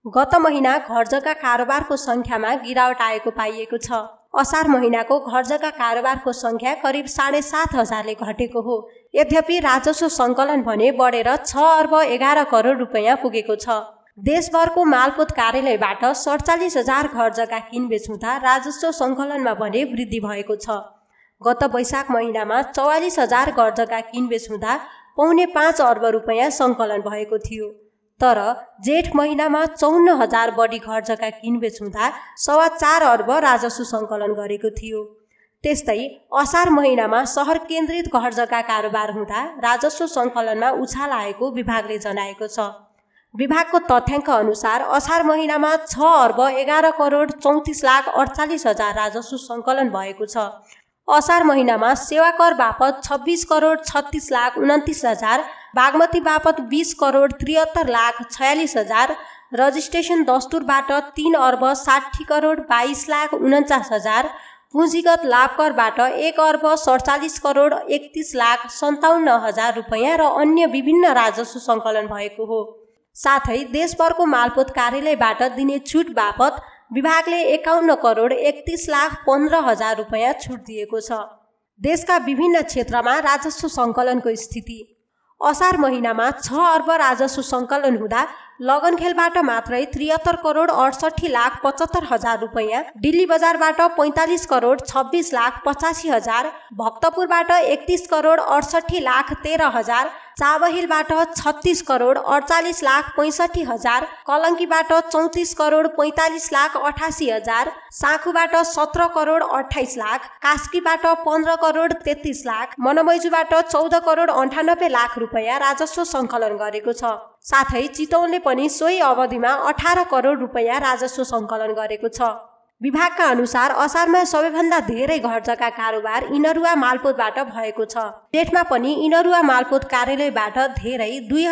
गत महिना घरजग्गा कारोबारको सङ्ख्यामा गिरावट आएको पाइएको छ। असार महिनाको घरजग्गा कारोबारको सङ्ख्या करिब 7,500ले घटेको हो। यद्यपि राजस्व सङ्कलन भने बढेर 6 अर्ब 11 करोड रुपैयाँ पुगेको छ। देशभरको मालपोत कार्यालयबाट 47,000 घरजग्गा किनबेच हुँदा राजस्व सङ्कलनमा भने वृद्धि भएको छ। गत वैशाख महिनामा 44,000 घरजग्गा किनबेच हुँदा 4.5 अर्ब रुपैयाँ सङ्कलन भएको थियो। तर जेठ महिनामा 54,000 बढी घरजग्गा किनबेच हुँदा 4.25 अर्ब राजस्व सङ्कलन गरेको थियो। त्यस्तै असार महिनामा सहर केन्द्रित घरजग्गा कारोबार हुँदा राजस्व सङ्कलनमा उछाल आएको विभागले जनाएको छ। विभागको तथ्याङ्क अनुसार असार महिनामा 6 अर्ब 11 करोड 34 लाख 48 हजार राजस्व सङ्कलन भएको छ। असार महिनामा सेवा कर बापत 26 करोड 36 लाख 29 हजार, बागमती बापत 20 करोड 73 लाख 46 हजार, रजिस्ट्रेसन दस्तुरबाट 3 अर्ब 60 करोड 22 लाख 49 हजार, पुँजीगत लाभकरबाट 1 अर्ब 47 करोड 31 लाख 57 हजार रुपैयाँ र अन्य विभिन्न राजस्व सङ्कलन भएको हो। साथै देशभरको मालपोत कार्यालयबाट दिने छुट बापत विभागले 51 करोड 31 लाख 15 हजार रुपैयाँ छुट दिएको छ। देशका विभिन्न क्षेत्रमा राजस्व सङ्कलनको स्थिति। असार महिनामा 6 अर्ब राजस्व सङ्कलन हुँदा लगनखेलबाट मात्रै 73 करोड 68 लाख 75 हजार रुपैयाँ, दिल्ली बजारबाट 45 करोड 26 लाख 85 हजार, भक्तपुरबाट 31 करोड 68 लाख 13 हजार, चाबहिलबाट 36 करोड 48 लाख 65 हजार, कलङ्कीबाट 34 करोड 45 लाख 88 हजार, साँखुबाट 17 करोड 28 लाख, कास्कीबाट 15 करोड 33 लाख, मनमैजुबाट 14 करोड 98 लाख रुपैयाँ राजस्व सङ्कलन गरेको छ। साथै चितवनले पनि सोही अवधिमा 18 करोड रुपैयाँ राजस्व सङ्कलन गरेको छ। विभागका अनुसार असारमा सबैभन्दा धेरै घरजग्गा कारोबार इनरुवा मालपोतबाट भएको छ। जेठमा पनि इनरुवा मालपोत कार्यालयबाट धेरै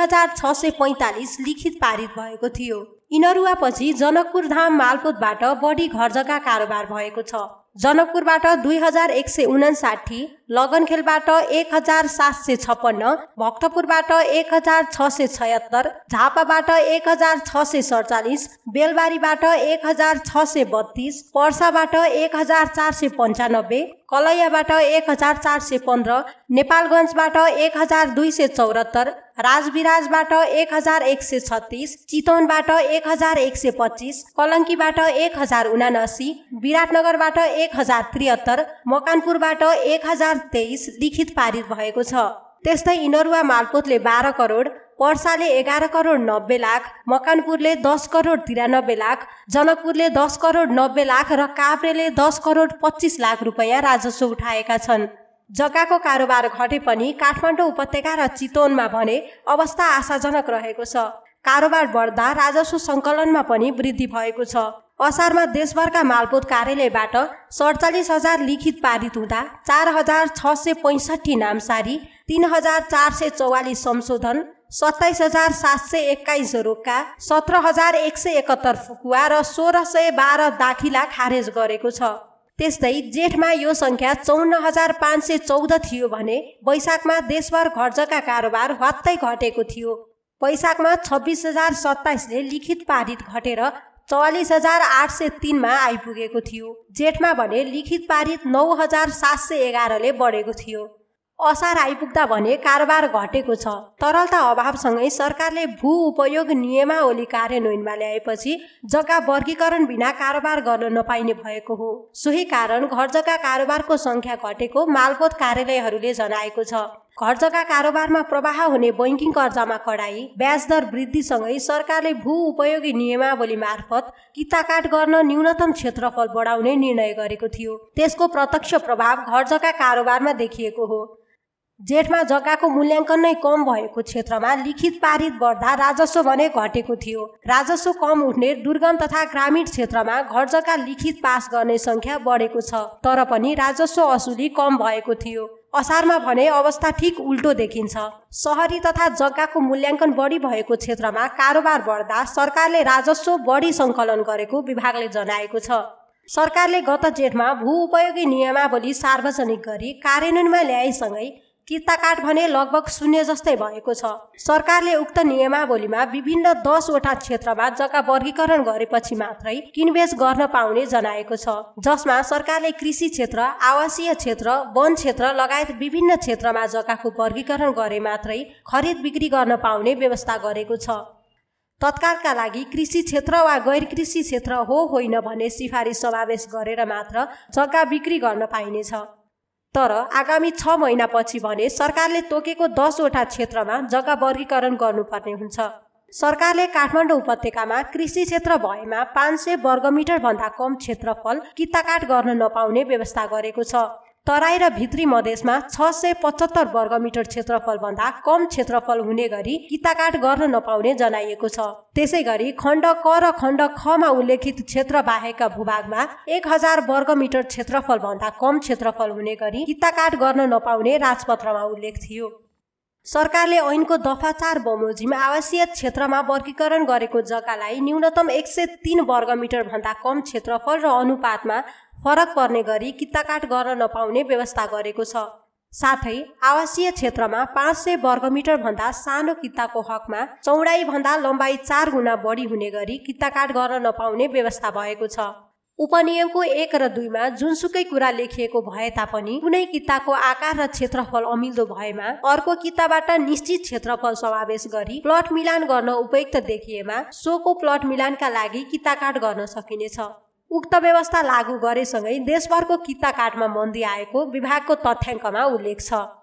2645 लिखित पारित भएको थियो। इनरुवा पछि जनकपुर धाम मालपोतबाट बढी घरजग्गा कारोबार भएको छ। जनकपुरबाट 2159, लगनखेलबाट 1756, भक्तपुरबाट 1676, झापाबाट 1647, बेलबारीबाट 1632, पर्साबाट 1495, कलैयाबाट 1415, नेपालगञ्जबाट 1274, राजविराजबाट 1136, चितवनबाट 1125, कलङ्कीबाट 1079, विराटनगरबाट 1073, मकानपुरबाट 1023 लिखित पारित भएको छ। त्यस्तै इनरुवा मालपोतले 12 करोड, पर्साले 11 करोड 90 लाख, मकानपुरले 10 करोड 93 लाख, जनकपुरले 10 करोड 90 लाख र काभ्रेले 10 करोड 25 लाख रुपैयाँ राजस्व उठाएका छन्। जग्गाको कारोबार घटे पनि काठमाडौँ उपत्यका र चितवनमा भने अवस्था आशाजनक रहेको छ। कारोबार बढ्दा राजस्व सङ्कलनमा पनि वृद्धि भएको छ। असारमा देशभरका मालपोत कार्यालयबाट 47,000 लिखित पारित हुँदा 4,665 नामसारी, 3,444 संशोधन, 27,721 रोक्का, 17,171 फुकुवा र 1,612 दाखिला खारेज गरेको छ। त्यस्तै जेठमा यो सङ्ख्या 54,514 थियो भने वैशाखमा देशभर घरजग्गा कारोबार ह्वात्तै घटेको थियो। वैशाखमा 26,027ले लिखित पारित घटेर 44,803 आइपुगेको थियो। जेठमा भने लिखित पारित 9,711ले बढेको थियो। असार आइपुग्दा भने कारोबार घटेको छ। तरलता अभावसँगै सरकारले भू उपयोग नियमावली कार्यान्वयनमा ल्याएपछि जग्गा वर्गीकरण बिना कारोबार गर्न नपाइने भएको हो। सोही कारण घरजग्गा कारोबारको सङ्ख्या घटेको मालपोत कार्यालयहरूले जनाएको छ। घरजग्गा कारोबारमा प्रवाह हुने बैंकिङ कर्जामा कडाई, ब्याज दर वृद्धिसँगै सरकारले भू उपयोगी नियमावली मार्फत किताकाट गर्न न्यूनतम क्षेत्रफल बढाउने निर्णय गरेको थियो। त्यसको प्रत्यक्ष प्रभाव घरजग्गा कारोबारमा देखिएको हो। जेठमा जग्गाको मूल्याङ्कन नै कम भएको क्षेत्रमा लिखित पारित बढ्दा राजस्व भने घटेको थियो। राजस्व कम उठ्ने दुर्गम तथा ग्रामीण क्षेत्रमा घरजग्गा लिखित पास गर्ने सङ्ख्या बढेको छ, तर पनि राजस्व असुली कम भएको थियो। असारमा भने अवस्था ठिक उल्टो देखिन्छ। सहरी तथा जग्गाको मूल्याङ्कन बढी भएको क्षेत्रमा कारोबार बढ्दा सरकारले राजस्व बढी सङ्कलन गरेको विभागले जनाएको छ। सरकारले गत जेठमा भू उपयोगी नियमावली सार्वजनिक गरी कार्यान्वयनमा ल्याएसँगै किता काठ भने लगभग 0 जस्तै भएको छ। सरकारले उक्त नियमावलीमा विभिन्न 10 वटा क्षेत्रमा जग्गा वर्गीकरण गरेपछि मात्रै किनबेच गर्न पाउने जनाएको छ, जसमा सरकारले कृषि क्षेत्र, आवासीय क्षेत्र, वन क्षेत्र लगायत विभिन्न क्षेत्रमा जग्गाको वर्गीकरण गरे मात्रै खरिद बिक्री गर्न पाउने व्यवस्था गरेको छ। तत्कालका लागि कृषि क्षेत्र वा गैर कृषि क्षेत्र हो होइन भन्ने सिफारिस समावेश गरेर मात्र जग्गा बिक्री गर्न पाइनेछ। तर आगामी 6 महिनापछि भने सरकारले तोकेको 10 वटा क्षेत्रमा जग्गा वर्गीकरण गर्नुपर्ने हुन्छ। सरकारले काठमाडौँ उपत्यकामा कृषि क्षेत्र भएमा 500 वर्गमिटर भन्दा कम क्षेत्रफल किताकाट गर्न नपाउने व्यवस्था गरेको छ। तराई र भित्री मधेसमा 675 वर्गमिटर क्षेत्रफल भन्दा कम क्षेत्रफल हुने गरी किताकाट गर्न नपाउने जनाइएको छ। त्यसैगरी खण्ड क र खण्ड खमा उल्लेखित क्षेत्र बाहेकका भूभागमा 1000 वर्गमिटर क्षेत्रफल भन्दा कम क्षेत्रफल हुने गरी किताकाट गर्न नपाउने राजपत्रमा उल्लेख थियो। सरकारले ऐनको दफा 4 बमोजिम आवासीय क्षेत्रमा वर्गीकरण गरेको जग्गालाई न्यूनतम 103 वर्गमिटर भन्दा कम क्षेत्रफल र अनुपातमा फरक पर्ने गरी किताकाट गर्न नपाउने व्यवस्था गरेको छ। साथै आवासीय क्षेत्रमा 500 वर्गमिटर भन्दा सानो किताको हकमा चौडाई भन्दा लम्बाई 4 गुणा बढी हुने गरी किताकाट गर्न नपाउने व्यवस्था भएको छ। उपनियमको 1 र 2 मा जुनसुकै कुरा लेखिएको भए तापनि कुनै किताको आकार र क्षेत्रफल अमिल्दो भएमा अर्को किताबाट निश्चित क्षेत्रफल समावेश गरी प्लट मिलान गर्न उपयुक्त देखिएमा सोको प्लट मिलानका लागि किताकाट गर्न सकिनेछ। उक्त व्यवस्था लागू गरेसँगै देशभरको किताकाटमा मन्दी आएको विभागको तथ्याङ्कमा उल्लेख छ।